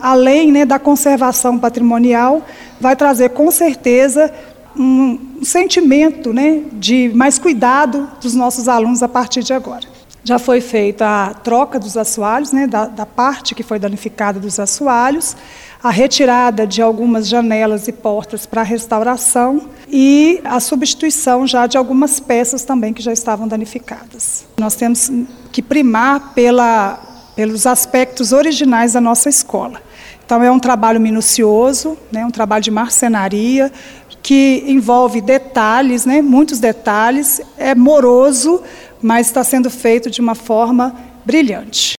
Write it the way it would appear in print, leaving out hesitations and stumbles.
além, né, da conservação patrimonial, vai trazer com certeza um sentimento, né, de mais cuidado dos nossos alunos a partir de agora. Já foi feita a troca dos assoalhos, né, da parte que foi danificada dos assoalhos, a retirada de algumas janelas e portas para restauração e a substituição já de algumas peças também que já estavam danificadas. Nós temos que primar pelos aspectos originais da nossa escola. Então é um trabalho minucioso, né, um trabalho de marcenaria, que envolve detalhes, né, muitos detalhes, é moroso, mas está sendo feito de uma forma brilhante.